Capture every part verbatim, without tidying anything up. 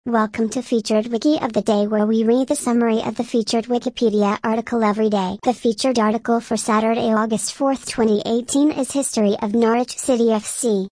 Welcome to Featured Wiki of the Day, where we read the summary of the featured Wikipedia article every day. The featured article for Saturday, August fourth, twenty eighteen is History of Norwich City F C.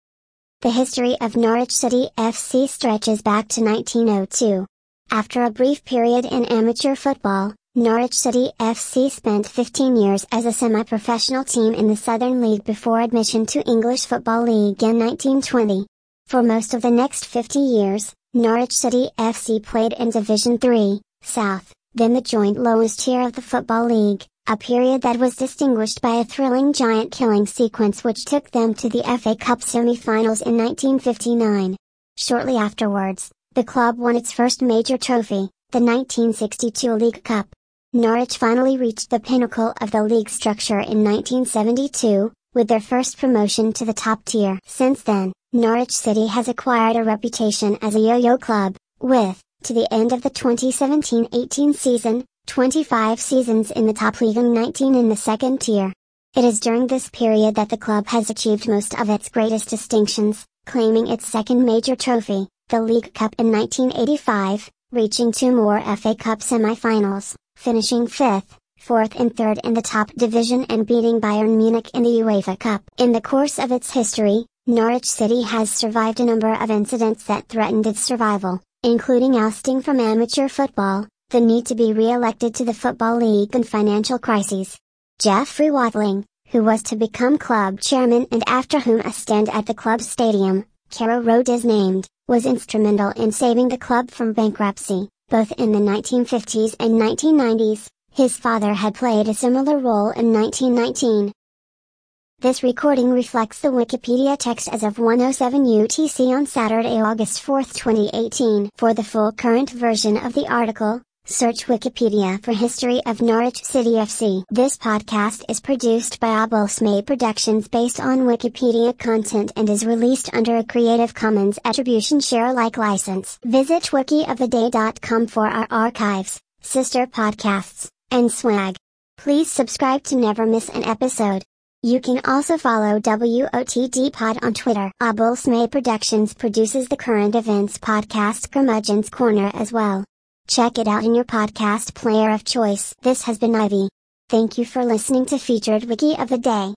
The history of Norwich City F C stretches back to nineteen oh two. After a brief period in amateur football, Norwich City F C spent fifteen years as a semi-professional team in the Southern League before admission to English Football League in nineteen twenty. For most of the next fifty years, Norwich City F C played in Division three, South, then the joint lowest tier of the Football League, a period that was distinguished by a thrilling giant-killing sequence which took them to the F A Cup semi-finals in nineteen fifty-nine. Shortly afterwards, the club won its first major trophy, the nineteen sixty-two League Cup. Norwich finally reached the pinnacle of the league structure in nineteen seventy-two, with their first promotion to the top tier. Since then, Norwich City has acquired a reputation as a yo-yo club, with, to the end of the twenty seventeen eighteen season, twenty-five seasons in the top league and nineteen in the second tier. It is during this period that the club has achieved most of its greatest distinctions, claiming its second major trophy, the League Cup in nineteen eighty-five, reaching two more F A Cup semi-finals, finishing fifth, fourth and third in the top division and beating Bayern Munich in the UEFA Cup. In the course of its history, Norwich City has survived a number of incidents that threatened its survival, including ousting from amateur football, the need to be re-elected to the Football League and financial crises. Geoffrey Watling, who was to become club chairman and after whom a stand at the club's stadium, Carrow Road, is named, was instrumental in saving the club from bankruptcy, both in the nineteen fifties and nineteen nineties. His father had played a similar role in nineteen nineteen. This recording reflects the Wikipedia text as of one oh seven U T C on Saturday, August fourth, twenty eighteen. For the full current version of the article, search Wikipedia for History of Norwich City F C. This podcast is produced by Abelsmay Productions based on Wikipedia content and is released under a Creative Commons Attribution Share Alike license. Visit wiki of the day dot com for our archives, sister podcasts, and swag. Please subscribe to never miss an episode. You can also follow W O T D Pod on Twitter. Abelsmay Productions produces the current events podcast Curmudgeon's Corner as well. Check it out in your podcast player of choice. This has been Ivy. Thank you for listening to Featured Wiki of the Day.